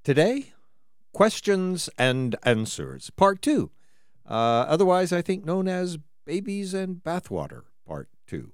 Today, questions and answers, part 2. Otherwise, I think known as Babies and Bathwater, part 2.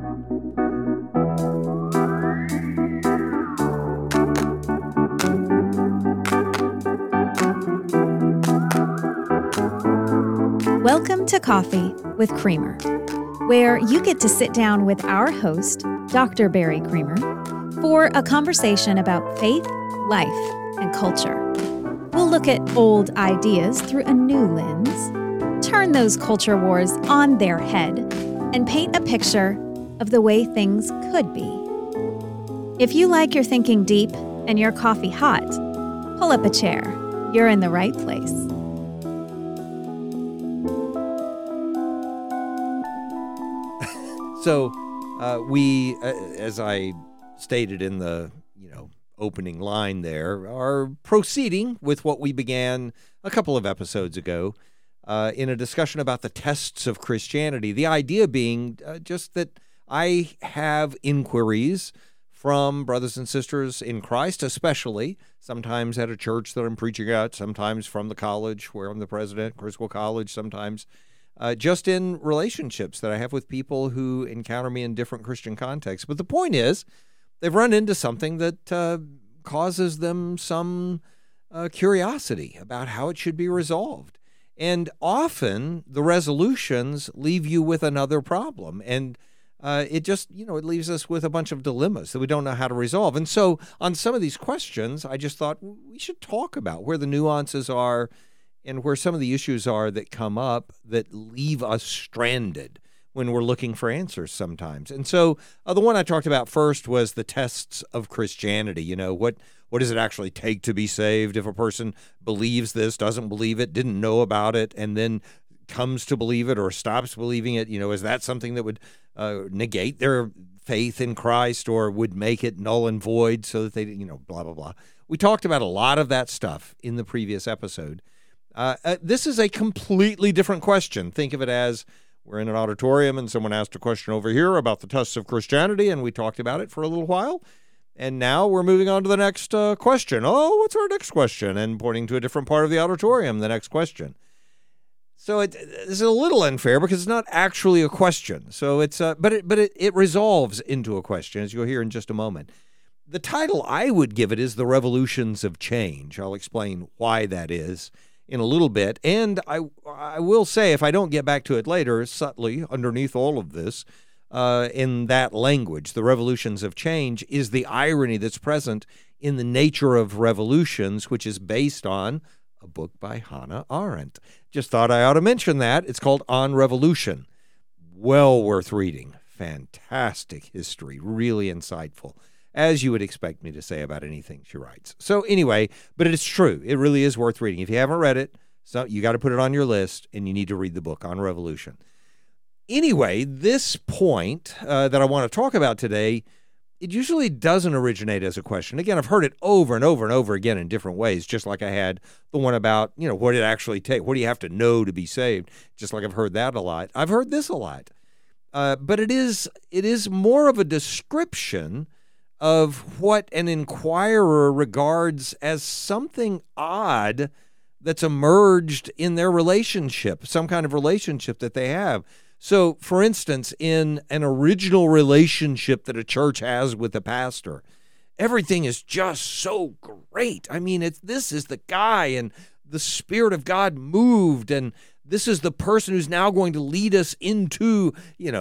Welcome to Coffee with Creamer, where you get to sit down with our host, Dr. Barry Creamer, for a conversation about faith, life, and culture. We'll look at old ideas through a new lens, turn those culture wars on their head, and paint a picture of the way things could be. If you like your thinking deep and your coffee hot, pull up a chair. You're in the right place. So we, as I stated in the opening line there, are proceeding with what we began a couple of episodes ago in a discussion about the tests of Christianity. The idea being just that I have inquiries from brothers and sisters in Christ, especially sometimes at a church that I'm preaching at, sometimes from the college where I'm the president, Criswell College, sometimes just in relationships that I have with people who encounter me in different Christian contexts. But the point is, they've run into something that causes them some curiosity about how it should be resolved. And often the resolutions leave you with another problem. And it just, it leaves us with a bunch of dilemmas that we don't know how to resolve. And so on some of these questions, I just thought we should talk about where the nuances are and where some of the issues are that come up that leave us stranded when we're looking for answers sometimes. And so the one I talked about first was the tests of Christianity. What does it actually take to be saved? If a person believes this, doesn't believe it, didn't know about it, and then comes to believe it or stops believing it, is that something that would negate their faith in Christ or would make it null and void so that they, blah, blah, blah. We talked about a lot of that stuff in the previous episode. This is a completely different question. Think of it as we're in an auditorium and someone asked a question over here about the tests of Christianity, and we talked about it for a little while. And now we're moving on to the next question. Oh, what's our next question? And pointing to a different part of the auditorium, the next question. So it's a little unfair because it's not actually a question. So but it resolves into a question, as you'll hear in just a moment. The title I would give it is The Revolutions of Change. I'll explain why that is in a little bit. And I will say, if I don't get back to it later, subtly underneath all of this, in that language, the revolutions of change, is the irony that's present in the nature of revolutions, which is based on a book by Hannah Arendt. Just thought I ought to mention that. It's called On Revolution. Well worth reading. Fantastic history. Really insightful, as you would expect me to say about anything she writes. So anyway, but it's true. It really is worth reading. If you haven't read it, so you got to put it on your list, and you need to read the book On Revolution. Anyway, this point that I want to talk about today, it usually doesn't originate as a question. Again, I've heard it over and over and over again in different ways, just like I had the one about, what it actually take. What do you have to know to be saved? Just like I've heard that a lot. I've heard this a lot. But it is more of a description of what an inquirer regards as something odd that's emerged in their relationship, some kind of relationship that they have. So, for instance, in an original relationship that a church has with a pastor, everything is just so great. I mean, this is the guy, and the Spirit of God moved, and this is the person who's now going to lead us into,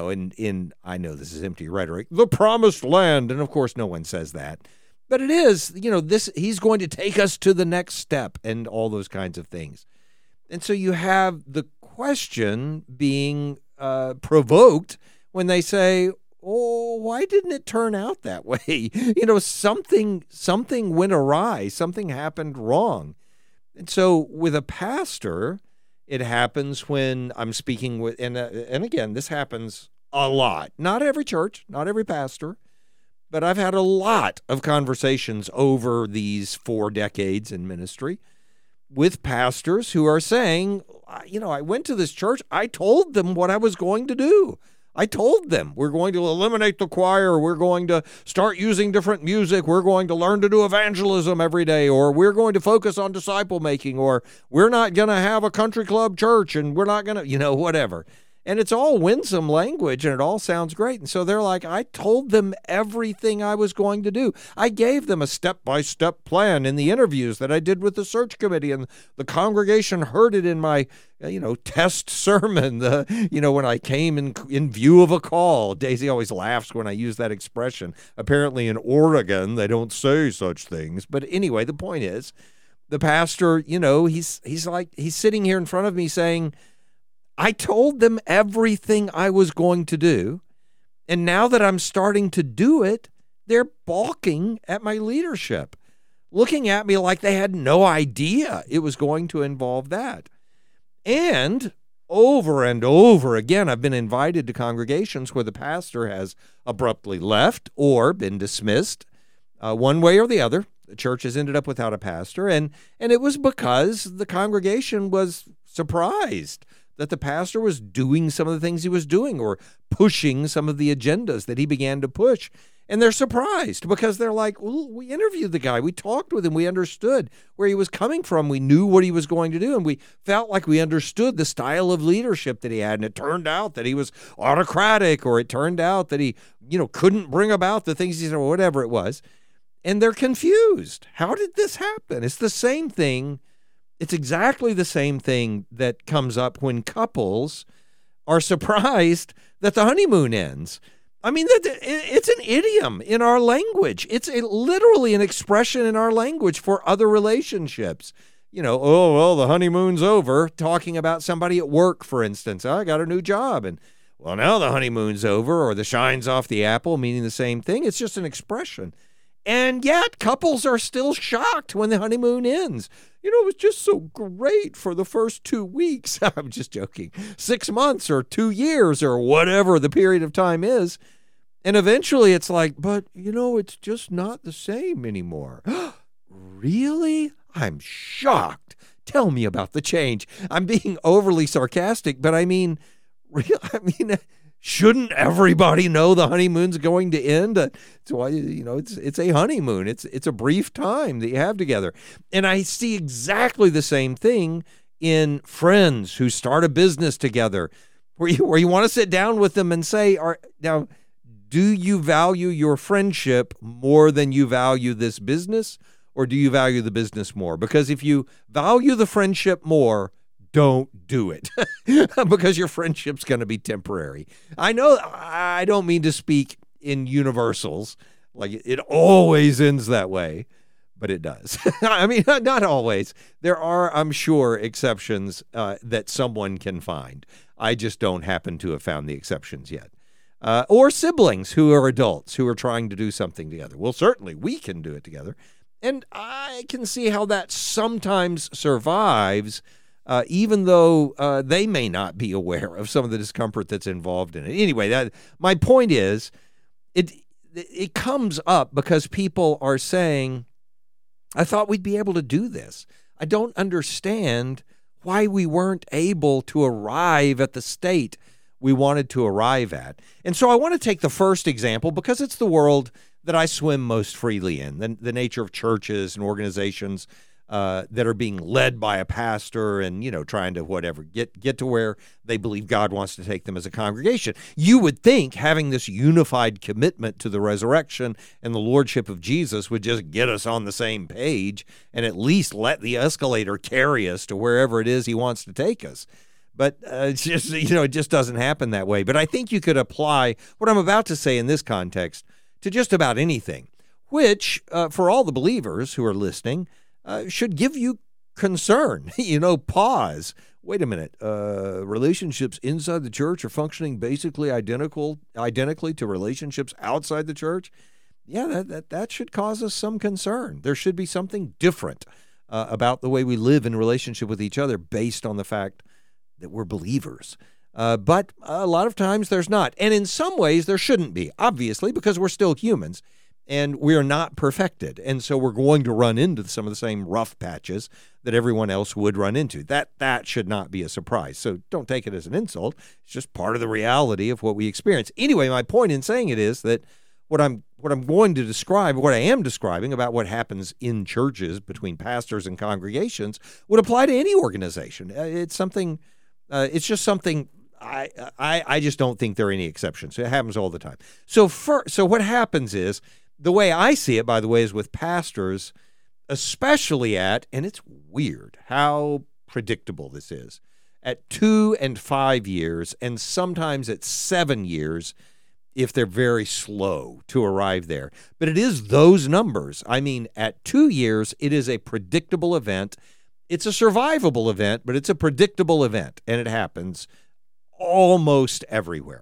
in I know this is empty rhetoric, the promised land. And of course, no one says that. But it is, he's going to take us to the next step and all those kinds of things. And so you have the question being provoked when they say, oh, why didn't it turn out that way? Something went awry. Something happened wrong. And so with a pastor, it happens when I'm speaking with, and again, this happens a lot. Not every church, not every pastor, but I've had a lot of conversations over these 4 decades in ministry with pastors who are saying, I went to this church. I told them what I was going to do. I told them we're going to eliminate the choir. We're going to start using different music. We're going to learn to do evangelism every day, or we're going to focus on disciple making, or we're not going to have a country club church, and we're not going to, whatever. And it's all winsome language, and it all sounds great. And so they're like, I told them everything I was going to do. I gave them a step-by-step plan in the interviews that I did with the search committee, and the congregation heard it in my, test sermon, when I came in view of a call. Daisy always laughs when I use that expression. Apparently in Oregon, they don't say such things. But anyway, the point is, the pastor, he's sitting here in front of me saying, I told them everything I was going to do, and now that I'm starting to do it, they're balking at my leadership, looking at me like they had no idea it was going to involve that. And over again, I've been invited to congregations where the pastor has abruptly left or been dismissed, one way or the other. The church has ended up without a pastor, and it was because the congregation was surprised that the pastor was doing some of the things he was doing or pushing some of the agendas that he began to push. And they're surprised because they're like, well, we interviewed the guy. We talked with him. We understood where he was coming from. We knew what he was going to do. And we felt like we understood the style of leadership that he had. And it turned out that he was autocratic, or it turned out that he, couldn't bring about the things he said, or whatever it was. And they're confused. How did this happen? It's the same thing. It's exactly the same thing that comes up when couples are surprised that the honeymoon ends. I mean, it's an idiom in our language. It's literally an expression in our language for other relationships. Oh, well, the honeymoon's over, talking about somebody at work, for instance. I got a new job, and, well, now the honeymoon's over, or the shine's off the apple, meaning the same thing. It's just an expression. And yet, couples are still shocked when the honeymoon ends. It was just so great for the first 2 weeks. I'm just joking. 6 months or 2 years or whatever the period of time is. And eventually it's like, but, it's just not the same anymore. Really? I'm shocked. Tell me about the change. I'm being overly sarcastic, but I mean, shouldn't everybody know the honeymoon's going to end? It's why, it's a honeymoon. It's a brief time that you have together. And I see exactly the same thing in friends who start a business together, where you want to sit down with them and say, now, do you value your friendship more than you value this business, or do you value the business more? Because if you value the friendship more, don't do it because your friendship's going to be temporary. I know I don't mean to speak in universals, like it always ends that way, but it does. I mean, not always. There are, I'm sure, exceptions that someone can find. I just don't happen to have found the exceptions yet. Or siblings who are adults who are trying to do something together. Well, certainly we can do it together. And I can see how that sometimes survives, even though they may not be aware of some of the discomfort that's involved in it. Anyway, my point is, it comes up because people are saying, I thought we'd be able to do this. I don't understand why we weren't able to arrive at the state we wanted to arrive at. And so I want to take the first example because it's the world that I swim most freely in, the nature of churches and organizations that are being led by a pastor and, trying to get to where they believe God wants to take them as a congregation. You would think having this unified commitment to the resurrection and the lordship of Jesus would just get us on the same page and at least let the escalator carry us to wherever it is he wants to take us. But it's just, it just doesn't happen that way. But I think you could apply what I'm about to say in this context to just about anything, which for all the believers who are listening, should give you concern. Pause. Wait a minute. Relationships inside the church are functioning basically identically to relationships outside the church. Yeah, that should cause us some concern. There should be something different about the way we live in relationship with each other based on the fact that we're believers. But a lot of times there's not. And in some ways there shouldn't be, obviously, because we're still humans. And we're not perfected. And so we're going to run into some of the same rough patches that everyone else would run into. That should not be a surprise. So don't take it as an insult. It's just part of the reality of what we experience. Anyway, my point in saying it is that what I'm going to describe, what I am describing about what happens in churches between pastors and congregations would apply to any organization. It's something, it's just something I just don't think there are any exceptions. It happens all the time. So what happens is, the way I see it, by the way, is with pastors, especially and it's weird how predictable this is, at 2 and 5 years, and sometimes at 7 years, if they're very slow to arrive there. But it is those numbers. I mean, at 2 years, it is a predictable event. It's a survivable event, but it's a predictable event, and it happens almost everywhere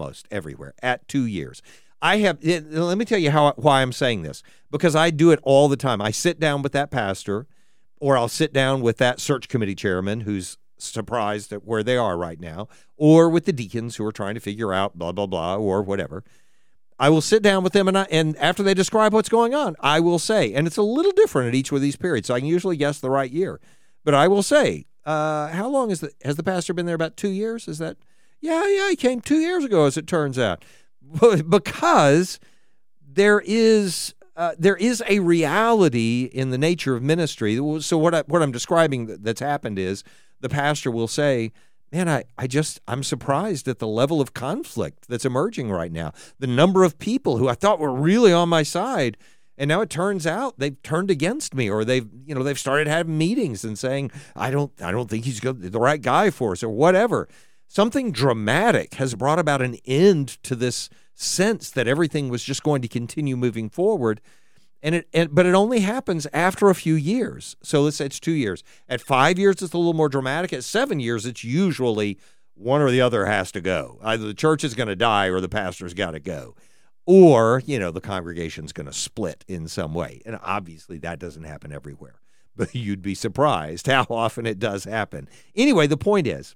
at 2 years. Let me tell you why I'm saying this, because I do it all the time. I sit down with that pastor, or I'll sit down with that search committee chairman who's surprised at where they are right now, or with the deacons who are trying to figure out blah, blah, blah, or whatever. I will sit down with them, and after they describe what's going on, I will say, and it's a little different at each of these periods, so I can usually guess the right year, but I will say, how long has the pastor been there? About 2 years? Is that? Yeah, he came 2 years ago, as it turns out. Because there is a reality in the nature of ministry. So what I'm describing that's happened is the pastor will say, man, I'm surprised at the level of conflict that's emerging right now. The number of people who I thought were really on my side, and now it turns out they've turned against me, or they've started having meetings and saying, I don't think he's the right guy for us, or whatever. Something dramatic has brought about an end to this sense that everything was just going to continue moving forward. But it only happens after a few years. So let's say it's 2 years. At 5 years, it's a little more dramatic. At 7 years, it's usually one or the other has to go. Either the church is going to die or the pastor's got to go. Or, the congregation's going to split in some way. And obviously that doesn't happen everywhere. But you'd be surprised how often it does happen. Anyway, the point is,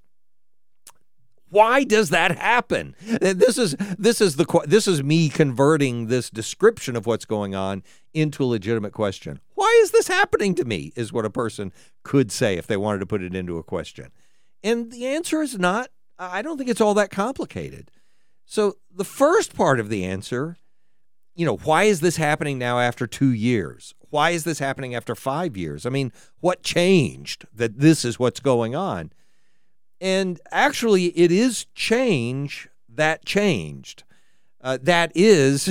why does that happen? This is me converting this description of what's going on into a legitimate question. Why is this happening to me? Is what a person could say if they wanted to put it into a question. And the answer is not. I don't think it's all that complicated. So the first part of the answer, why is this happening now after 2 years? Why is this happening after 5 years? I mean, what changed that this is what's going on? And actually, it is change that changed. That is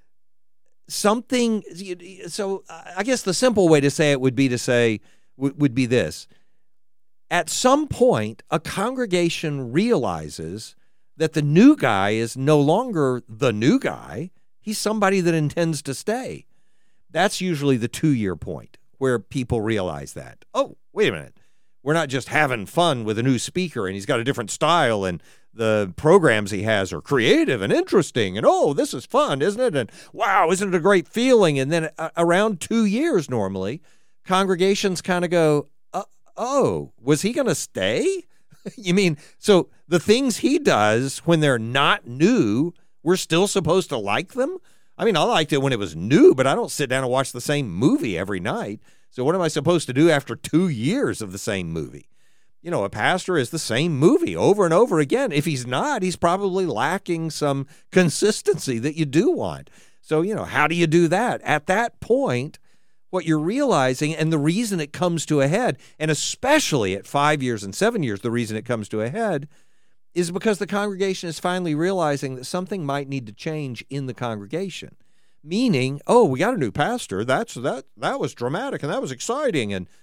something. So I guess the simple way to say it would be this. At some point, a congregation realizes that the new guy is no longer the new guy. He's somebody that intends to stay. That's usually the 2-year point where people realize that. Oh, wait a minute. We're not just having fun with a new speaker and he's got a different style and the programs he has are creative and interesting and, oh, this is fun, isn't it? And, wow, isn't it a great feeling? And then around 2 years normally, congregations kind of go, oh, was he going to stay? You mean, so the things he does when they're not new, we're still supposed to like them? I mean, I liked it when it was new, but I don't sit down and watch the same movie every night. So what am I supposed to do after 2 years of the same movie? A pastor is the same movie over and over again. If he's not, he's probably lacking some consistency that you do want. So, how do you do that? At that point, what you're realizing, and the reason it comes to a head, and especially at 5 years and 7 years, the reason it comes to a head is because the congregation is finally realizing that something might need to change in the congregation. Meaning, oh, we got a new pastor. That was dramatic and that was exciting. And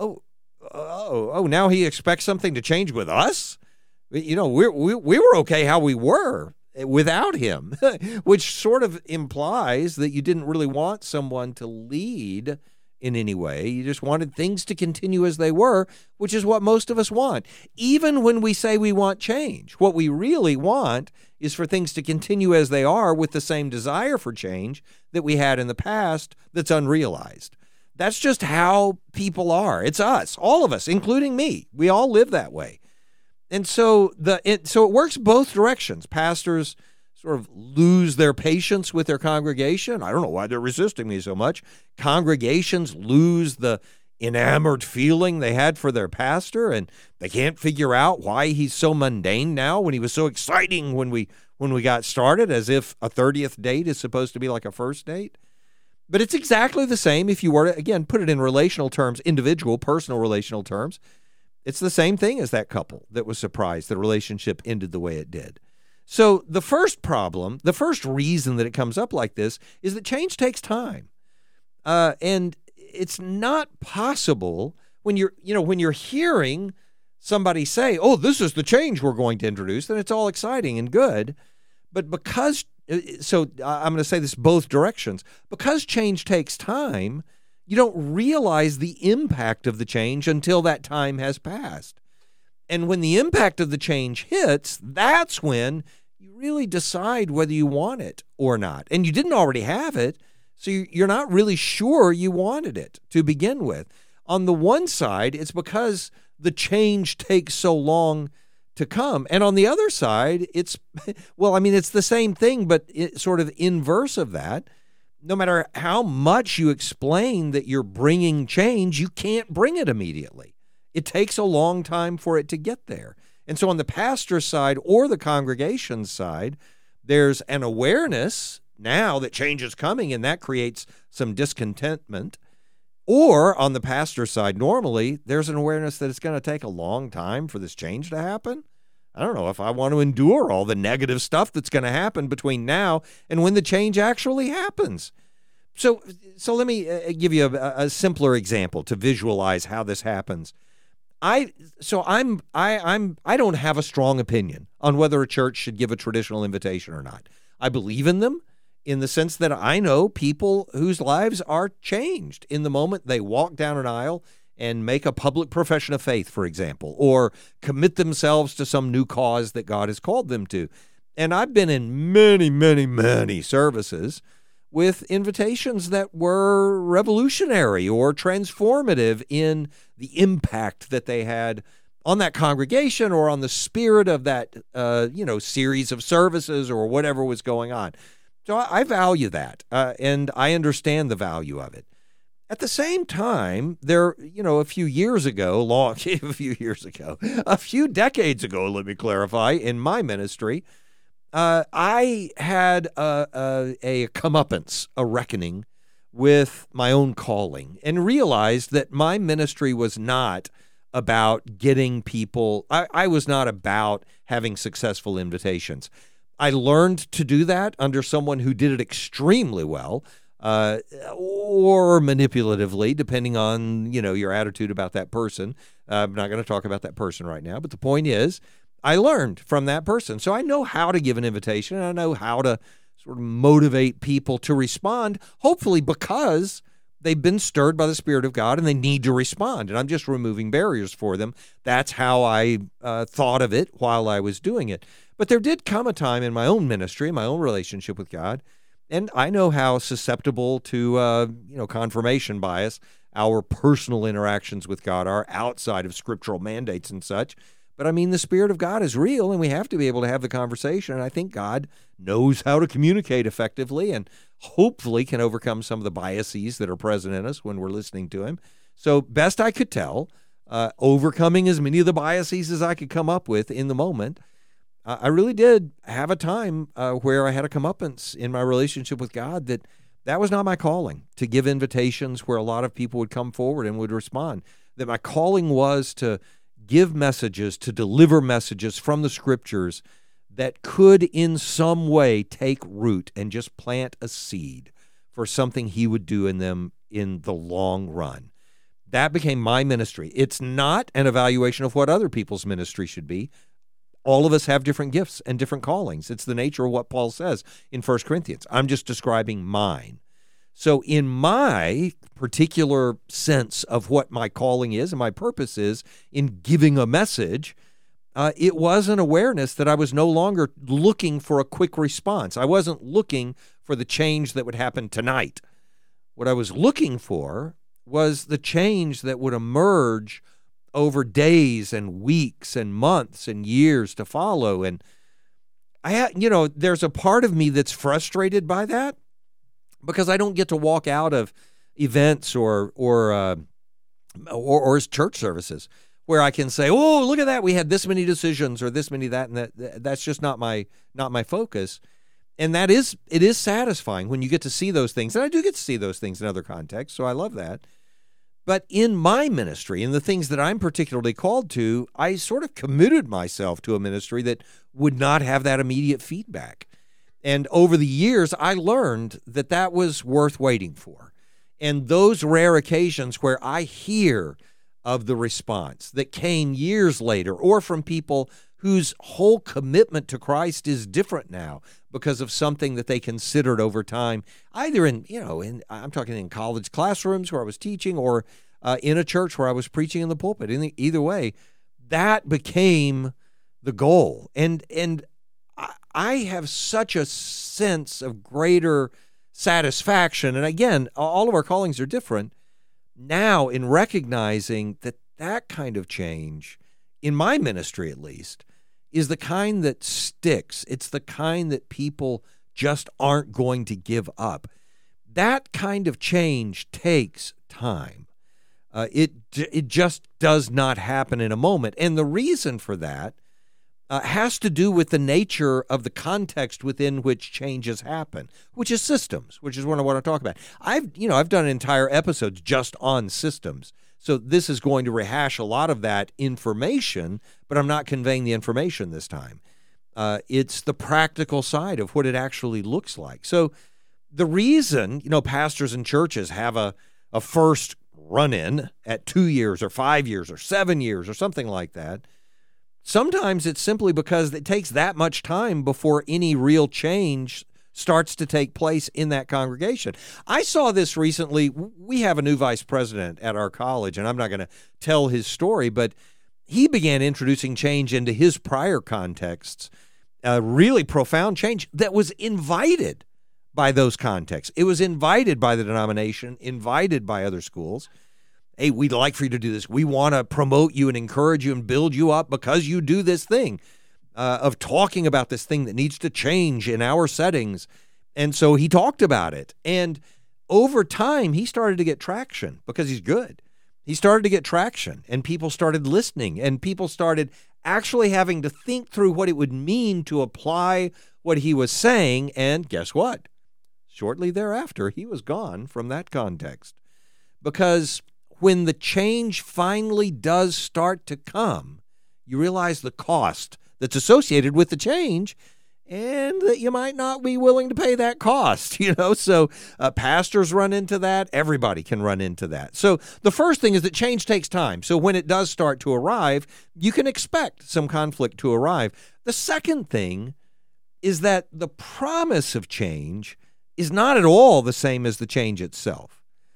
now he expects something to change with us. We were okay how we were without him, which sort of implies that you didn't really want someone to lead in any way. You just wanted things to continue as they were, which is what most of us want. Even when we say we want change, what we really want is for things to continue as they are with the same desire for change that we had in the past that's unrealized. That's just how people are. It's us, all of us, including me. We all live that way. And so it works both directions. Pastors sort of lose their patience with their congregation. I don't know why they're resisting me so much. Congregations lose the enamored feeling they had for their pastor, and they can't figure out why he's so mundane now when he was so exciting when we got started, as if a 30th date is supposed to be like a first date. But it's exactly the same if you were to, again, put it in relational terms, individual, personal relational terms. It's the same thing as that couple that was surprised the relationship ended the way it did. So the first problem, the first reason that it comes up like this is that change takes time. And it's not possible when you're hearing somebody say, oh, this is the change we're going to introduce, then it's all exciting and good. But because, so I'm going to say this both directions, because change takes time, you don't realize the impact of the change until that time has passed. And when the impact of the change hits, that's when you really decide whether you want it or not. And you didn't already have it, so you're not really sure you wanted it to begin with. On the one side, it's because the change takes so long to come. And on the other side, it's the same thing, but it's sort of inverse of that. No matter how much you explain that you're bringing change, you can't bring it immediately. It takes a long time for it to get there. And so on the pastor's side or the congregation's side, there's an awareness now that change is coming, and that creates some discontentment. Or on the pastor's side, normally, there's an awareness that it's going to take a long time for this change to happen. I don't know if I want to endure all the negative stuff that's going to happen between now and when the change actually happens. So let me give you a simpler example to visualize how this happens. I don't have a strong opinion on whether a church should give a traditional invitation or not. I believe in them in the sense that I know people whose lives are changed in the moment they walk down an aisle and make a public profession of faith, for example, or commit themselves to some new cause that God has called them to. And I've been in many, many, many services with invitations that were revolutionary or transformative in the impact that they had on that congregation or on the spirit of that, series of services or whatever was going on. So I value that, and I understand the value of it. At the same time, a few decades ago, let me clarify, in my ministry, I had a comeuppance, a reckoning with my own calling, and realized that my ministry was not about getting people, I was not about having successful invitations. I learned to do that under someone who did it extremely well, or manipulatively, depending on, your attitude about that person. I'm not going to talk about that person right now, but the point is, I learned from that person. So I know how to give an invitation, and I know how to sort of motivate people to respond, hopefully because they've been stirred by the Spirit of God and they need to respond, and I'm just removing barriers for them. That's how I thought of it while I was doing it. But there did come a time in my own ministry, my own relationship with God, and I know how susceptible to confirmation bias our personal interactions with God are outside of scriptural mandates and such. But I mean, the Spirit of God is real, and we have to be able to have the conversation. And I think God knows how to communicate effectively and hopefully can overcome some of the biases that are present in us when we're listening to him. So best I could tell, overcoming as many of the biases as I could come up with in the moment, I really did have a time where I had a comeuppance in my relationship with God that was not my calling, to give invitations where a lot of people would come forward and would respond. That my calling was to give messages, to deliver messages from the Scriptures that could in some way take root and just plant a seed for something he would do in them in the long run. That became my ministry. It's not an evaluation of what other people's ministry should be. All of us have different gifts and different callings. It's the nature of what Paul says in 1 Corinthians. I'm just describing mine. So in my particular sense of what my calling is and my purpose is in giving a message, it was an awareness that I was no longer looking for a quick response. I wasn't looking for the change that would happen tonight. What I was looking for was the change that would emerge over days and weeks and months and years to follow. And there's a part of me that's frustrated by that because I don't get to walk out of events or church services where I can say, "Oh, look at that! We had this many decisions, or this many that," and that's just not my focus. And it is satisfying when you get to see those things, and I do get to see those things in other contexts, so I love that. But in my ministry, in the things that I'm particularly called to, I sort of committed myself to a ministry that would not have that immediate feedback. And over the years, I learned that was worth waiting for. And those rare occasions where I hear of the response that came years later, or from people whose whole commitment to Christ is different now because of something that they considered over time, either I'm talking in college classrooms where I was teaching, or in a church where I was preaching in the pulpit. Either way, that became the goal. And I have such a sense of greater satisfaction. And again, all of our callings are different now in recognizing that kind of change, in my ministry at least, is the kind that sticks. It's the kind that people just aren't going to give up. That kind of change takes time. It just does not happen in a moment. And the reason for that has to do with the nature of the context within which changes happen, which is systems, which is what I want to talk about. I've done entire episodes just on systems. So this is going to rehash a lot of that information, but I'm not conveying the information this time. It's the practical side of what it actually looks like. So the reason, pastors and churches have a first run-in at 2 years or 5 years or 7 years or something like that, sometimes it's simply because it takes that much time before any real change starts to take place in that congregation. I saw this recently. We have a new vice president at our college, and I'm not going to tell his story, but he began introducing change into his prior contexts, a really profound change that was invited by those contexts. It was invited by the denomination, invited by other schools. Hey, we'd like for you to do this. We want to promote you and encourage you and build you up because you do this thing of talking about this thing that needs to change in our settings. And so he talked about it. And over time, he started to get traction because he's good. He started to get traction, and people started listening, and people started actually having to think through what it would mean to apply what he was saying. And guess what? Shortly thereafter, he was gone from that context. Because when the change finally does start to come, you realize the cost that's associated with the change, and that you might not be willing to pay that cost, So pastors run into that. Everybody can run into that. So the first thing is that change takes time. So when it does start to arrive, you can expect some conflict to arrive. The second thing is that the promise of change is not at all the same as the change itself.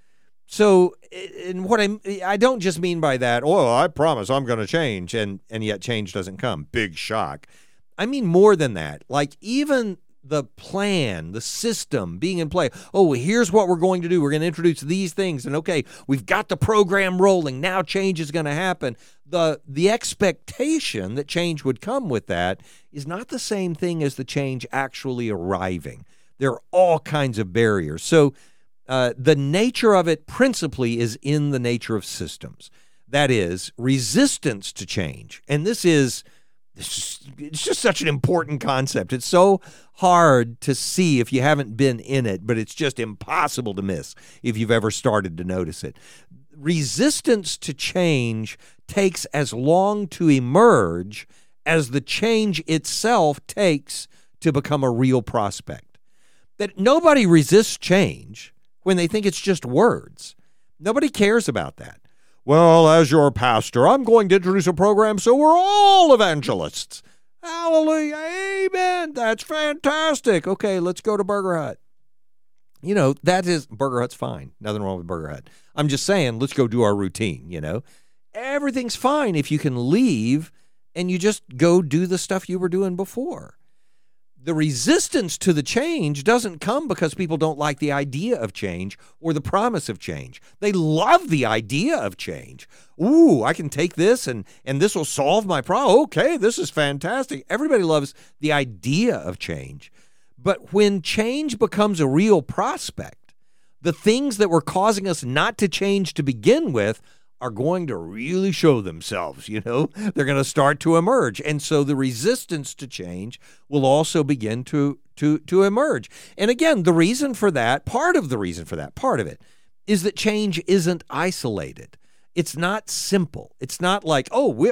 So, and what I don't just mean by that, I promise I'm going to change, and yet change doesn't come. Big shock. I mean more than that. Like even the plan, the system being in play. Here's what we're going to do. We're going to introduce these things, and okay, we've got the program rolling. Now change is going to happen. The expectation that change would come with that is not the same thing as the change actually arriving. There are all kinds of barriers. So the nature of it principally is in the nature of systems. That is, resistance to change. And it's just such an important concept. It's so hard to see if you haven't been in it, but it's just impossible to miss if you've ever started to notice it. Resistance to change takes as long to emerge as the change itself takes to become a real prospect. That nobody resists change when they think it's just words. Nobody cares about that. Well, as your pastor, I'm going to introduce a program so we're all evangelists. Hallelujah. Amen. That's fantastic. Okay, let's go to Burger Hut. Burger Hut's fine. Nothing wrong with Burger Hut. I'm just saying, let's go do our routine, Everything's fine if you can leave and you just go do the stuff you were doing before. The resistance to the change doesn't come because people don't like the idea of change or the promise of change. They love the idea of change. Ooh, I can take this and this will solve my problem. Okay, this is fantastic. Everybody loves the idea of change. But when change becomes a real prospect, the things that were causing us not to change to begin with are going to really show themselves, They're going to start to emerge. And so the resistance to change will also begin to emerge. And again, part of it, is that change isn't isolated. It's not simple. It's not like,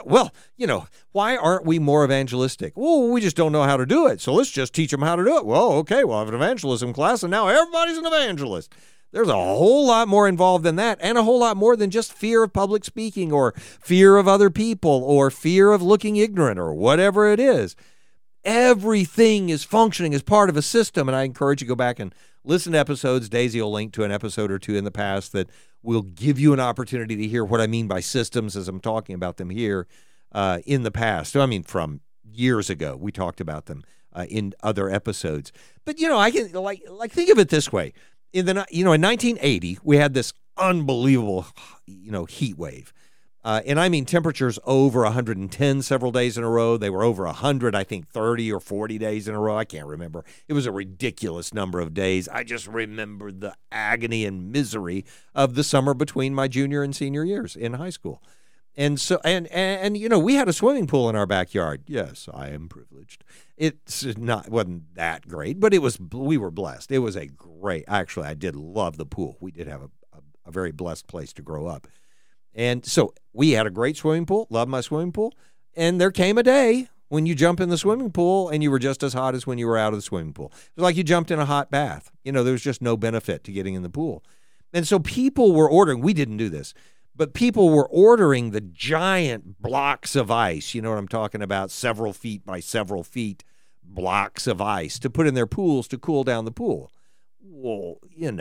why aren't we more evangelistic? Well, we just don't know how to do it. So let's just teach them how to do it. Well, okay, we'll have an evangelism class, and now everybody's an evangelist. There's a whole lot more involved than that, and a whole lot more than just fear of public speaking or fear of other people or fear of looking ignorant or whatever it is. Everything is functioning as part of a system, and I encourage you to go back and listen to episodes. Daisy will link to an episode or two in the past that will give you an opportunity to hear what I mean by systems as I'm talking about them here in the past. I mean, from years ago, we talked about them in other episodes. But, I can think of it this way. In 1980, we had this unbelievable, heat wave. And I mean temperatures over 110 several days in a row. They were over 100, I think 30 or 40 days in a row. I can't remember. It was a ridiculous number of days. I just remember the agony and misery of the summer between my junior and senior years in high school. And so, and we had a swimming pool in our backyard. Yes, I am privileged. Wasn't that great, but we were blessed. It was actually, I did love the pool. We did have a very blessed place to grow up. And so we had a great swimming pool, loved my swimming pool. And there came a day when you jump in the swimming pool and you were just as hot as when you were out of the swimming pool. It was like you jumped in a hot bath. There was just no benefit to getting in the pool. And so people were ordering, we didn't do this, but people were ordering the giant blocks of ice. You know what I'm talking about? Several feet by several feet blocks of ice to put in their pools to cool down the pool. Well,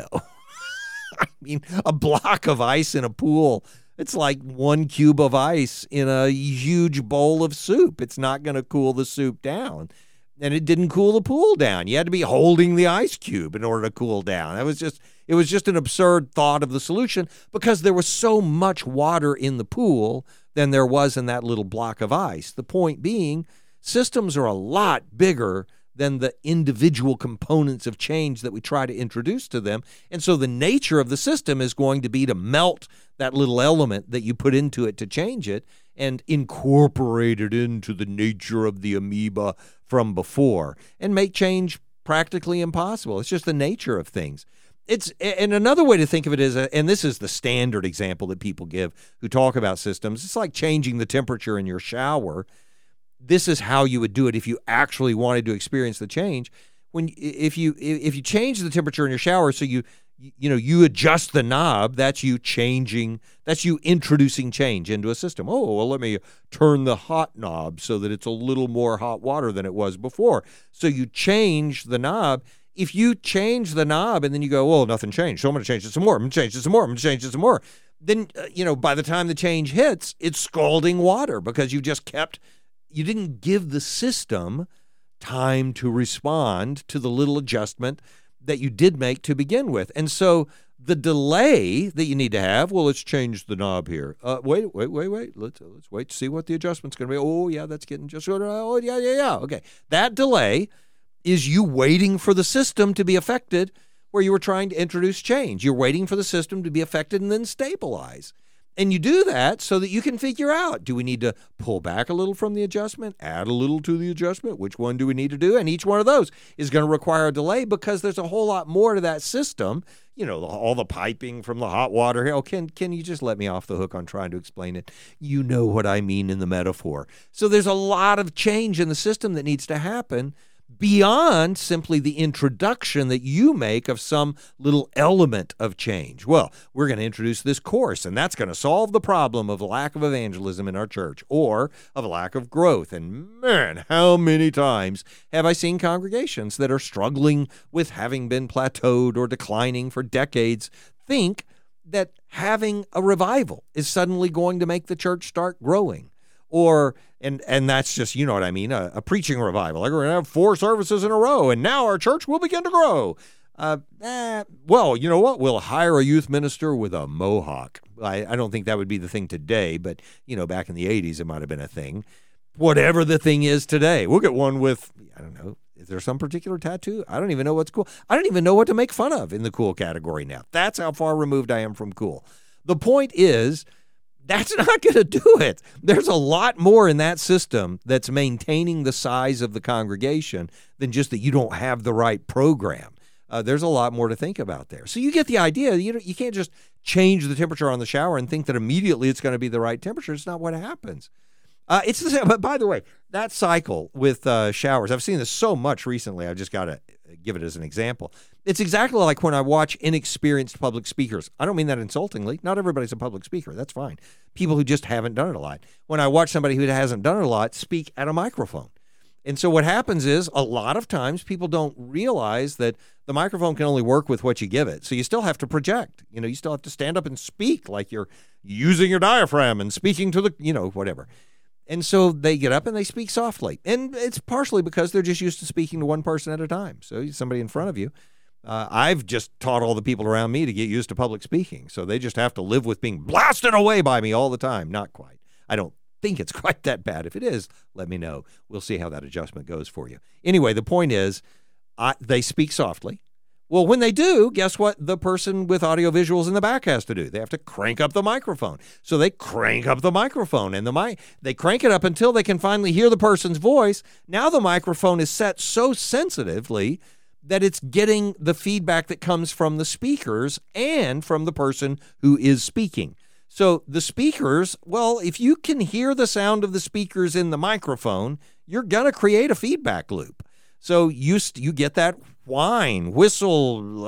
I mean, a block of ice in a pool, it's like 1 cube of ice in a huge bowl of soup. It's not going to cool the soup down. And it didn't cool the pool down. You had to be holding the ice cube in order to cool down. It was just an absurd thought of the solution because there was so much water in the pool than there was in that little block of ice. The point being, systems are a lot bigger than the individual components of change that we try to introduce to them. And so the nature of the system is going to be to melt that little element that you put into it to change it and incorporate it into the nature of the amoeba from before and make change practically impossible. It's just the nature of things. And another way to think of it is, and this is the standard example that people give who talk about systems, it's like changing the temperature in your shower. This is how you would do it if you actually wanted to experience the change. If you change the temperature in your shower, so you adjust the knob, that's you introducing change into a system. Oh, well, let me turn the hot knob so that it's a little more hot water than it was before. So you change the knob. If you change the knob and then you go, well, nothing changed, so I'm going to change it some more. I'm going to change it some more. I'm going to change it some more. Then, by the time the change hits, it's scalding water because you didn't give the system time to respond to the little adjustment that you did make to begin with. And so the delay that you need to have, well, let's change the knob here. Wait. Let's wait to see what the adjustment's going to be. Oh, yeah, that's getting just, oh, yeah. Okay. That delay is you waiting for the system to be affected where you were trying to introduce change. You're waiting for the system to be affected and then stabilize. And you do that so that you can figure out, do we need to pull back a little from the adjustment, add a little to the adjustment? Which one do we need to do? And each one of those is going to require a delay because there's a whole lot more to that system. All the piping from the hot water. Oh, can you just let me off the hook on trying to explain it? You know what I mean in the metaphor. So there's a lot of change in the system that needs to happen beyond simply the introduction that you make of some little element of change. Well, we're going to introduce this course, and that's going to solve the problem of lack of evangelism in our church or of lack of growth. And man, how many times have I seen congregations that are struggling with having been plateaued or declining for decades think that having a revival is suddenly going to make the church start growing, Or, and that's just, you know what I mean, a preaching revival. Like, we're going to have 4 services in a row, and now our church will begin to grow. Well, you know what? We'll hire a youth minister with a mohawk. I don't think that would be the thing today, but, you know, back in the 80s, it might have been a thing. Whatever the thing is today, we'll get one with, I don't know, is there some particular tattoo? I don't even know what's cool. I don't even know what to make fun of in the cool category now. That's how far removed I am from cool. The point is, that's not going to do it. There's a lot more in that system that's maintaining the size of the congregation than just that you don't have the right program. There's a lot more to think about there. So you get the idea. You can't just change the temperature on the shower and think that immediately it's going to be the right temperature. It's not what happens. It's the same. But by the way, that cycle with showers, I've seen this so much recently. I've just got to give it as an example. It's exactly like when I watch inexperienced public speakers. I don't mean that insultingly. Not everybody's a public speaker. That's fine. People who just haven't done it a lot. When I watch somebody who hasn't done it a lot speak at a microphone. And so what happens is a lot of times people don't realize that the microphone can only work with what you give it. So you still have to project. You know, you still have to stand up and speak like you're using your diaphragm and speaking to the, you know, whatever. And so they get up and they speak softly. And it's partially because they're just used to speaking to one person at a time. So somebody in front of you. I've just taught all the people around me to get used to public speaking. So they just have to live with being blasted away by me all the time. Not quite. I don't think it's quite that bad. If it is, let me know. We'll see how that adjustment goes for you. Anyway, the point is they speak softly. Well, when they do, guess what the person with audio visuals in the back has to do? They have to crank up the microphone. So they crank up the microphone, and they crank it up until they can finally hear the person's voice. Now the microphone is set so sensitively that it's getting the feedback that comes from the speakers and from the person who is speaking. So the speakers, well, if you can hear the sound of the speakers in the microphone, you're going to create a feedback loop. So you get that whine, whistle,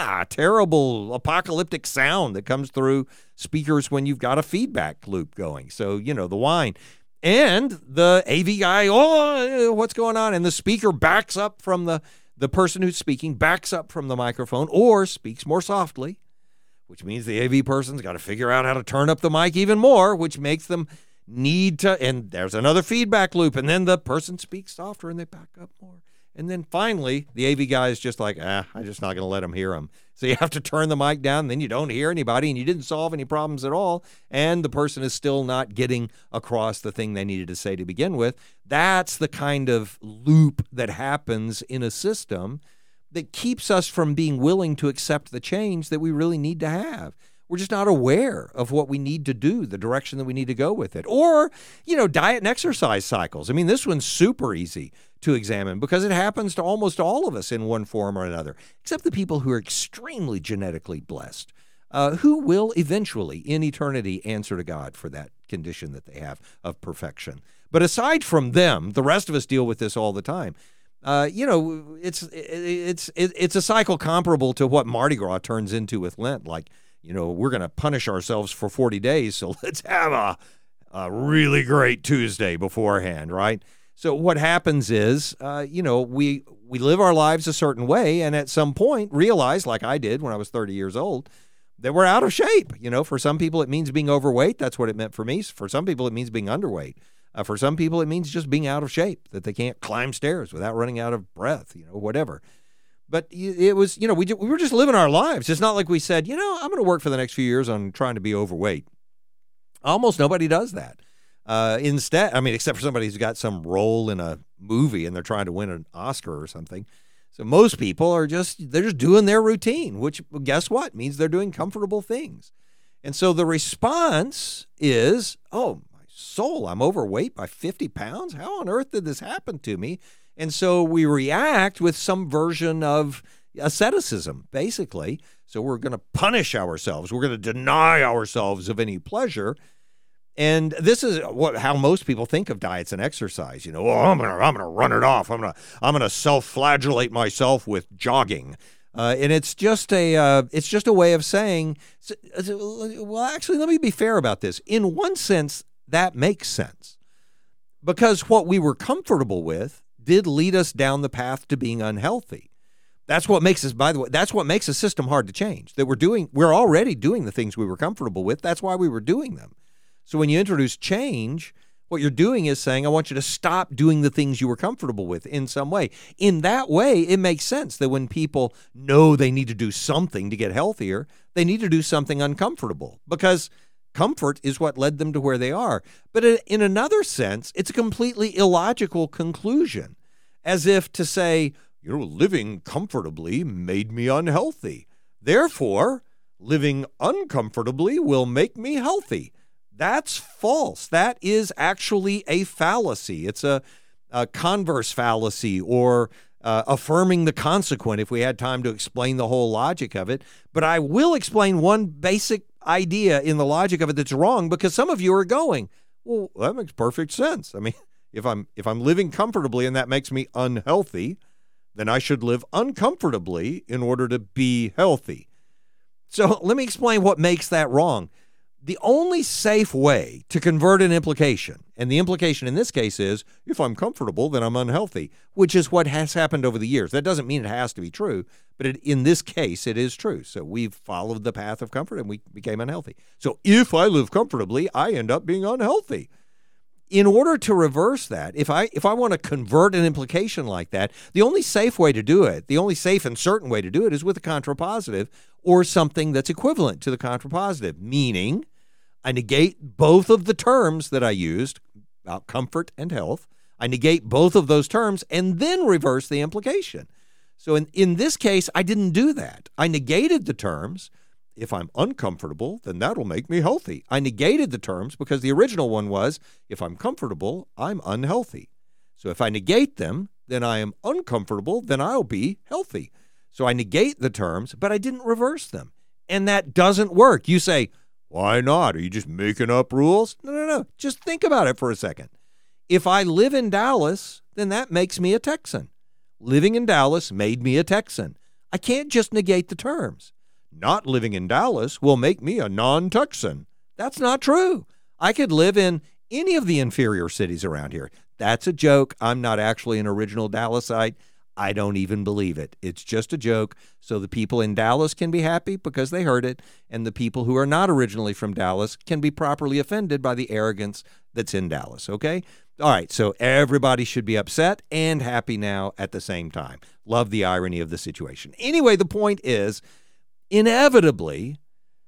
terrible apocalyptic sound that comes through speakers when you've got a feedback loop going. So, you know, the whine. And the AV guy, what's going on? And the speaker backs up from the person who's speaking, backs up from the microphone or speaks more softly, which means the AV person's got to figure out how to turn up the mic even more, which makes them need to, and there's another feedback loop. And then the person speaks softer and they back up more. And then finally, the AV guy is just like, I'm just not going to let him hear him. So you have to turn the mic down, and then you don't hear anybody, and you didn't solve any problems at all, and the person is still not getting across the thing they needed to say to begin with. That's the kind of loop that happens in a system that keeps us from being willing to accept the change that we really need to have. We're just not aware of what we need to do, the direction that we need to go with it. Or, you know, diet and exercise cycles. I mean, this one's super easy to examine because it happens to almost all of us in one form or another, except the people who are extremely genetically blessed, who will eventually, in eternity, answer to God for that condition that they have of perfection. But aside from them, the rest of us deal with this all the time. You know, it's a cycle comparable to what Mardi Gras turns into with Lent. Like, you know, we're going to punish ourselves for 40 days, so let's have a really great Tuesday beforehand, right? So what happens is, you know, we live our lives a certain way, and at some point realize, like I did when I was 30 years old, that we're out of shape. You know, for some people it means being overweight. That's what it meant for me. For some people it means being underweight. For some people it means just being out of shape, that they can't climb stairs without running out of breath, you know, whatever. But it was, you know, we were just living our lives. It's not like we said, you know, I'm going to work for the next few years on trying to be overweight. Almost nobody does that. Instead, I mean, except for somebody who's got some role in a movie and they're trying to win an Oscar or something. So most people they're just doing their routine, which guess what? Means they're doing comfortable things. And so the response is, oh, my soul, I'm overweight by 50 pounds. How on earth did this happen to me? And so we react with some version of asceticism, basically. So we're going to punish ourselves. We're going to deny ourselves of any pleasure. And this is how most people think of diets and exercise. You know, I'm gonna run it off. I'm gonna self-flagellate myself with jogging, and it's just a way of saying, well, actually, let me be fair about this. In one sense, that makes sense, because what we were comfortable with did lead us down the path to being unhealthy. That's what makes us, by the way, that's what makes a system hard to change. That we're already doing the things we were comfortable with. That's why we were doing them. So when you introduce change, What you're doing is saying, I want you to stop doing the things you were comfortable with in some way. In that way, it makes sense that when people know they need to do something to get healthier, they need to do something uncomfortable because comfort is what led them to where they are. But in another sense, it's a completely illogical conclusion, as if to say, living comfortably made me unhealthy. Therefore, living uncomfortably will make me healthy. That's false. That is actually a fallacy. It's a converse fallacy or affirming the consequent if we had time to explain the whole logic of it. But I will explain one basic idea in the logic of it that's wrong, because some of you are going, well, that makes perfect sense. I mean, if I'm living comfortably and that makes me unhealthy, then I should live uncomfortably in order to be healthy. So let me explain what makes that wrong. The only safe way to convert an implication, and the implication in this case is, if I'm comfortable, then I'm unhealthy, which is what has happened over the years. That doesn't mean it has to be true, but in this case, it is true. So we've followed the path of comfort and we became unhealthy. So if I live comfortably, I end up being unhealthy. In order to reverse that, if I want to convert an implication like that, the only safe way to do it, the only safe and certain way to do it is with a contrapositive or something that's equivalent to the contrapositive, meaning I negate both of the terms that I used about comfort and health. I negate both of those terms and then reverse the implication. So in this case, I didn't do that. I negated the terms. If I'm uncomfortable, then that'll make me healthy. I negated the terms because the original one was, if I'm comfortable, I'm unhealthy. So if I negate them, then I am uncomfortable, then I'll be healthy. So I negate the terms, but I didn't reverse them. And that doesn't work. You say, why not? Are you just making up rules? No. Just think about it for a second. If I live in Dallas, then that makes me a Texan. Living in Dallas made me a Texan. I can't just negate the terms. Not living in Dallas will make me a non-Texan. That's not true. I could live in any of the inferior cities around here. That's a joke. I'm not actually an original Dallasite. I don't even believe it. It's just a joke so the people in Dallas can be happy because they heard it, and the people who are not originally from Dallas can be properly offended by the arrogance that's in Dallas, okay? All right, so everybody should be upset and happy now at the same time. Love the irony of the situation. Anyway, the point is, inevitably,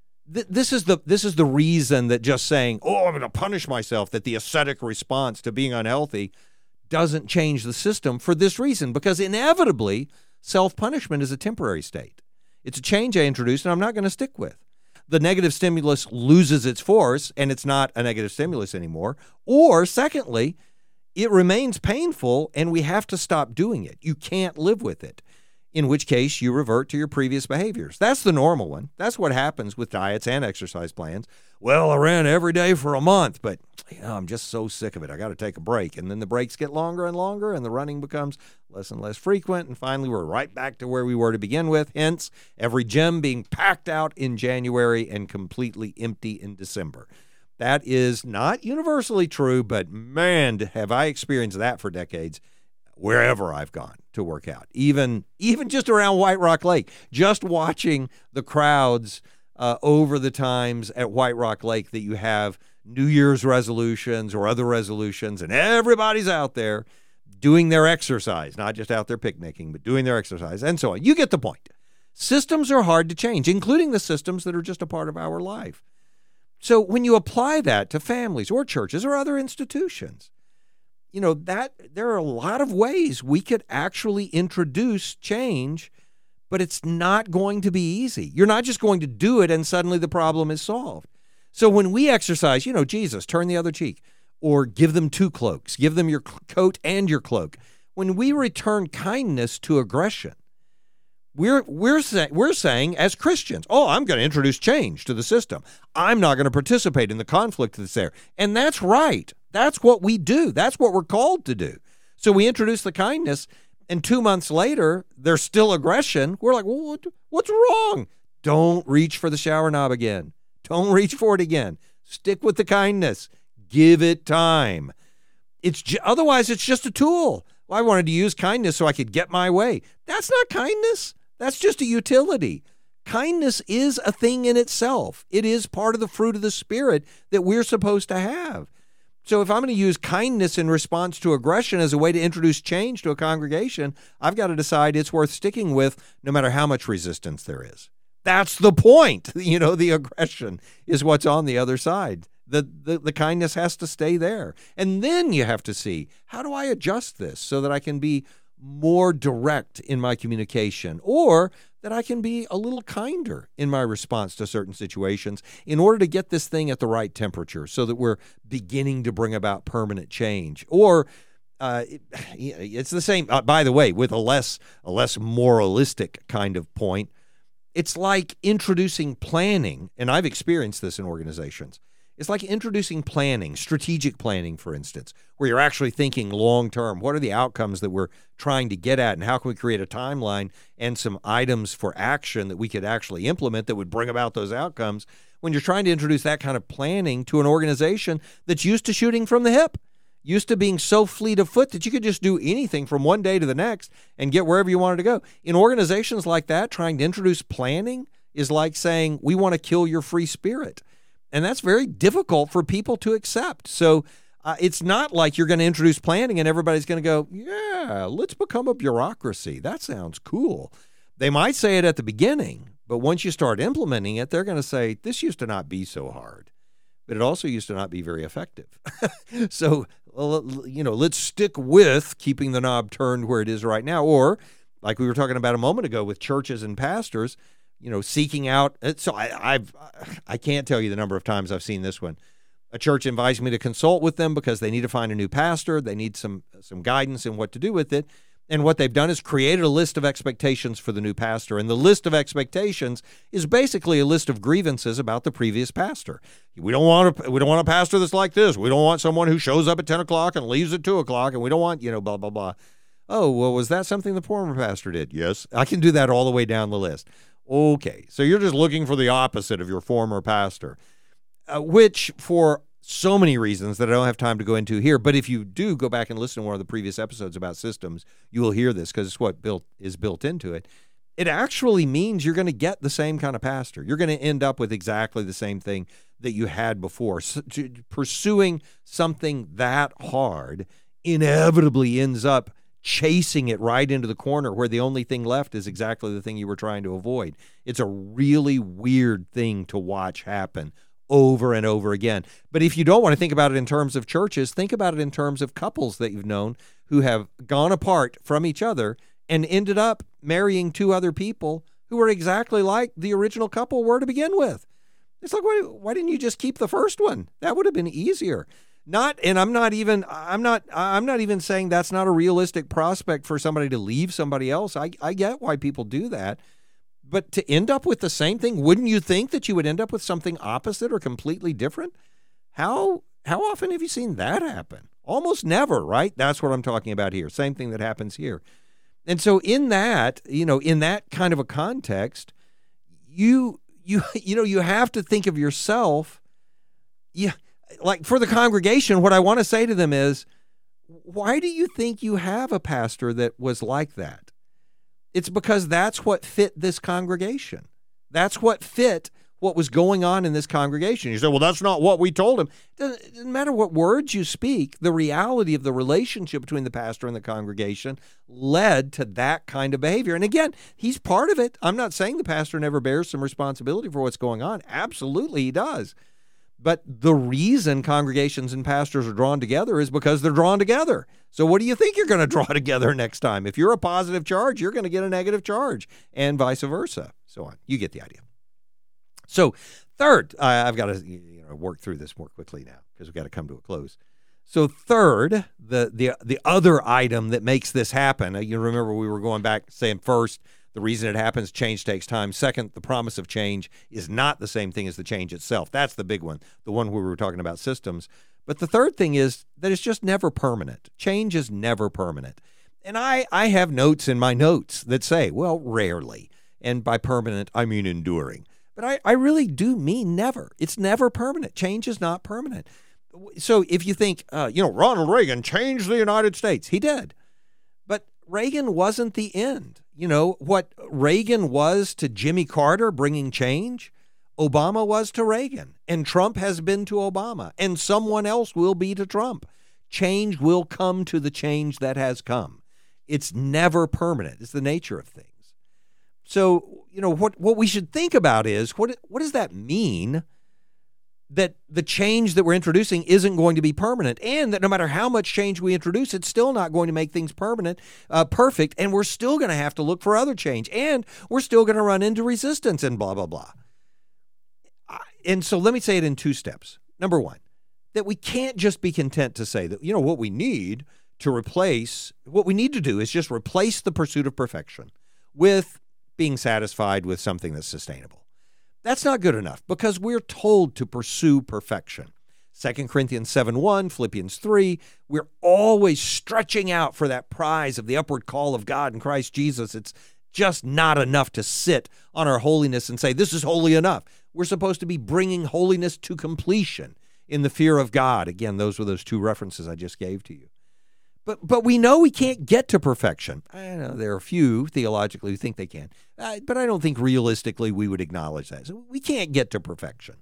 this is the reason that just saying, I'm going to punish myself, that the ascetic response to being unhealthy doesn't change the system for this reason, because inevitably self-punishment is a temporary state. It's a change I introduced and I'm not going to stick with. The negative stimulus loses its force and it's not a negative stimulus anymore. Or secondly, it remains painful and we have to stop doing it. You can't live with it, in which case you revert to your previous behaviors. That's the normal one. That's what happens with diets and exercise plans. Well, I ran every day for a month, but I'm just so sick of it. I got to take a break. And then the breaks get longer and longer, and the running becomes less and less frequent. And finally, we're right back to where we were to begin with. Hence, every gym being packed out in January and completely empty in December. That is not universally true, but man, have I experienced that for decades wherever I've gone to work out. Even just around White Rock Lake, just watching the crowds over the times at White Rock Lake that you have New Year's resolutions or other resolutions, and everybody's out there doing their exercise, not just out there picnicking, but doing their exercise, and so on. You get the point. Systems are hard to change, including the systems that are just a part of our life. So when you apply that to families or churches or other institutions, that there are a lot of ways we could actually introduce change, but it's not going to be easy. You're not just going to do it and suddenly the problem is solved. So when we exercise, Jesus, turn the other cheek, or give them 2 cloaks, give them your coat and your cloak. When we return kindness to aggression, we're saying as Christians, I'm going to introduce change to the system. I'm not going to participate in the conflict that's there. And that's right. That's what we do. That's what we're called to do. So we introduce the kindness, and 2 months later, there's still aggression. We're like, well, what's wrong? Don't reach for the shower knob again. Don't reach for it again. Stick with the kindness. Give it time. Otherwise, it's just a tool. Well, I wanted to use kindness so I could get my way. That's not kindness. That's just a utility. Kindness is a thing in itself. It is part of the fruit of the Spirit that we're supposed to have. So if I'm going to use kindness in response to aggression as a way to introduce change to a congregation, I've got to decide it's worth sticking with no matter how much resistance there is. That's the point. The aggression is what's on the other side. The kindness has to stay there. And then you have to see, how do I adjust this so that I can be more direct in my communication, or that I can be a little kinder in my response to certain situations in order to get this thing at the right temperature so that we're beginning to bring about permanent change. Or it's the same, by the way, with a less moralistic kind of point. It's like introducing planning, and I've experienced this in organizations. It's like introducing planning, strategic planning, for instance, where you're actually thinking long term. What are the outcomes that we're trying to get at, and how can we create a timeline and some items for action that we could actually implement that would bring about those outcomes? When you're trying to introduce that kind of planning to an organization that's used to shooting from the hip, used to being so fleet of foot that you could just do anything from one day to the next and get wherever you wanted to go. In organizations like that, trying to introduce planning is like saying, we want to kill your free spirit. And that's very difficult for people to accept. So it's not like you're going to introduce planning and everybody's going to go, yeah, let's become a bureaucracy. That sounds cool. They might say it at the beginning, but once you start implementing it, they're going to say, this used to not be so hard, but it also used to not be very effective. So, let's stick with keeping the knob turned where it is right now. Or, like we were talking about a moment ago with churches and pastors, seeking out. So I can't tell you the number of times I've seen this one. A church invites me to consult with them because they need to find a new pastor. They need some guidance in what to do with it. And what they've done is created a list of expectations for the new pastor. And the list of expectations is basically a list of grievances about the previous pastor. We don't want a pastor that's like this. We don't want someone who shows up at 10 o'clock and leaves at 2 o'clock. And we don't want, blah, blah, blah. Oh, well, was that something the former pastor did? Yes. I can do that all the way down the list. Okay, so you're just looking for the opposite of your former pastor, which for so many reasons that I don't have time to go into here. But if you do go back and listen to one of the previous episodes about systems, you will hear this because it's what is built into it. It actually means you're going to get the same kind of pastor. You're going to end up with exactly the same thing that you had before. So, pursuing something that hard inevitably ends up chasing it right into the corner where the only thing left is exactly the thing you were trying to avoid. It's a really weird thing to watch happen over and over again. But if you don't want to think about it in terms of churches, think about it in terms of couples that you've known who have gone apart from each other and ended up marrying two other people who were exactly like the original couple were to begin with. It's like, why didn't you just keep the first one? That would have been easier. I'm not even saying that's not a realistic prospect for somebody to leave somebody else. I get why people do that. But to end up with the same thing, wouldn't you think that you would end up with something opposite or completely different? How often have you seen that happen? Almost never, right? That's what I'm talking about here. Same thing that happens here. And so in that, in that kind of a context, you have to think of yourself. Yeah. Like for the congregation, what I want to say to them is, why do you think you have a pastor that was like that? It's because that's what fit this congregation. That's what fit what was going on in this congregation. You say, well, that's not what we told him. It doesn't matter what words you speak. The reality of the relationship between the pastor and the congregation led to that kind of behavior. And again, he's part of it. I'm not saying the pastor never bears some responsibility for what's going on. Absolutely, he does. But the reason congregations and pastors are drawn together is because they're drawn together. So what do you think you're going to draw together next time? If you're a positive charge, you're going to get a negative charge, and vice versa. So on. You get the idea. So third, I've got to work through this more quickly now because we've got to come to a close. So third, the other item that makes this happen, you remember we were going back saying first, the reason it happens, change takes time. Second, the promise of change is not the same thing as the change itself. That's the big one, the one where we were talking about systems. But the third thing is that it's just never permanent. Change is never permanent. And I have notes in my notes that say, well, rarely. And by permanent, I mean enduring. But I really do mean never. It's never permanent. Change is not permanent. So if you think, Ronald Reagan changed the United States, he did. But Reagan wasn't the end. What Reagan was to Jimmy Carter bringing change, Obama was to Reagan, and Trump has been to Obama, and someone else will be to Trump. Change will come to the change that has come. It's never permanent. It's the nature of things. So, what we should think about is, what does that mean that the change that we're introducing isn't going to be permanent, and that no matter how much change we introduce, it's still not going to make things perfect, and we're still going to have to look for other change, and we're still going to run into resistance and blah, blah, blah. And so let me say it in 2 steps. Number one, that we can't just be content to say that, what we need to do is just replace the pursuit of perfection with being satisfied with something that's sustainable. That's not good enough, because we're told to pursue perfection. 2 Corinthians 7:1, Philippians 3, we're always stretching out for that prize of the upward call of God in Christ Jesus. It's just not enough to sit on our holiness and say, this is holy enough. We're supposed to be bringing holiness to completion in the fear of God. Again, those were those 2 references I just gave to you. But we know we can't get to perfection. I know there are a few theologically who think they can, but I don't think realistically we would acknowledge that. So we can't get to perfection.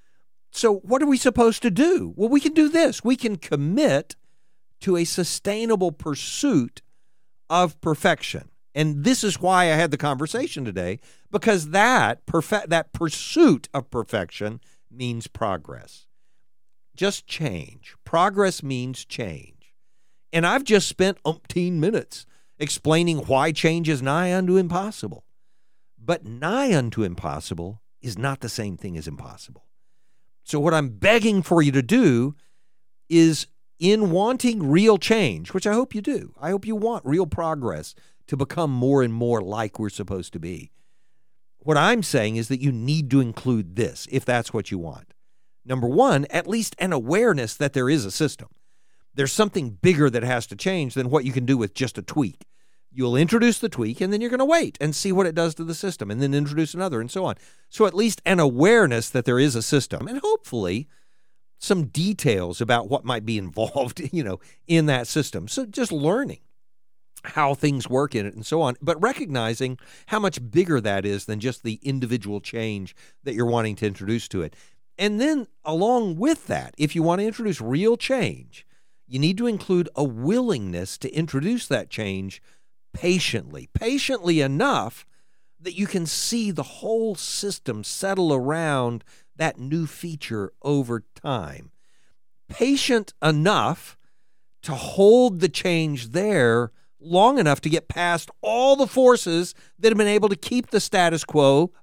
So what are we supposed to do? Well, we can do this. We can commit to a sustainable pursuit of perfection. And this is why I had the conversation today, because that pursuit of perfection means progress. Just change. Progress means change. And I've just spent 18 minutes explaining why change is nigh unto impossible. But nigh unto impossible is not the same thing as impossible. So what I'm begging for you to do is, in wanting real change, which I hope you do, I hope you want real progress to become more and more like we're supposed to be. What I'm saying is that you need to include this, if that's what you want. Number one, at least an awareness that there is a system. There's something bigger that has to change than what you can do with just a tweak. You'll introduce the tweak, and then you're going to wait and see what it does to the system, and then introduce another, and so on. So at least an awareness that there is a system, and hopefully some details about what might be involved, in that system. So just learning how things work in it and so on, but recognizing how much bigger that is than just the individual change that you're wanting to introduce to it. And then along with that, if you want to introduce real change, you need to include a willingness to introduce that change patiently enough that you can see the whole system settle around that new feature over time. Patient enough to hold the change there long enough to get past all the forces that have been able to keep the status quo,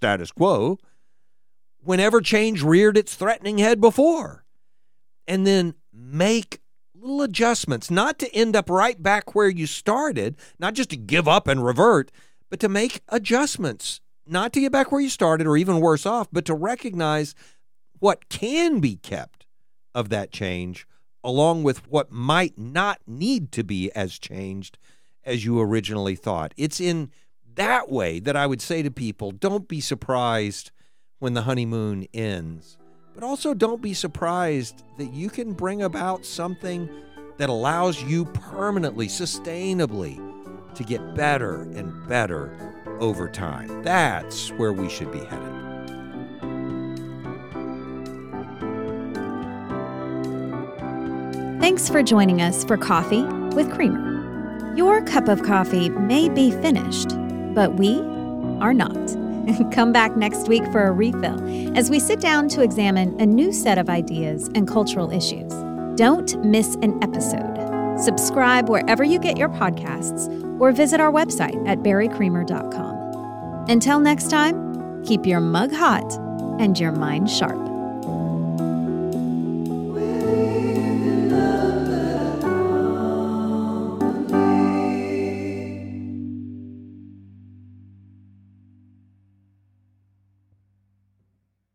whenever change reared its threatening head before. And then make little adjustments, not to end up right back where you started, not just to give up and revert, but to make adjustments, not to get back where you started or even worse off, but to recognize what can be kept of that change, along with what might not need to be as changed as you originally thought. It's in that way that I would say to people, don't be surprised when the honeymoon ends, but also don't be surprised that you can bring about something that allows you permanently, sustainably, to get better and better over time. That's where we should be headed. Thanks for joining us for Coffee with Creamer. Your cup of coffee may be finished, but we are not. Come back next week for a refill as we sit down to examine a new set of ideas and cultural issues. Don't miss an episode. Subscribe wherever you get your podcasts or visit our website at barrycreamer.com. Until next time, keep your mug hot and your mind sharp.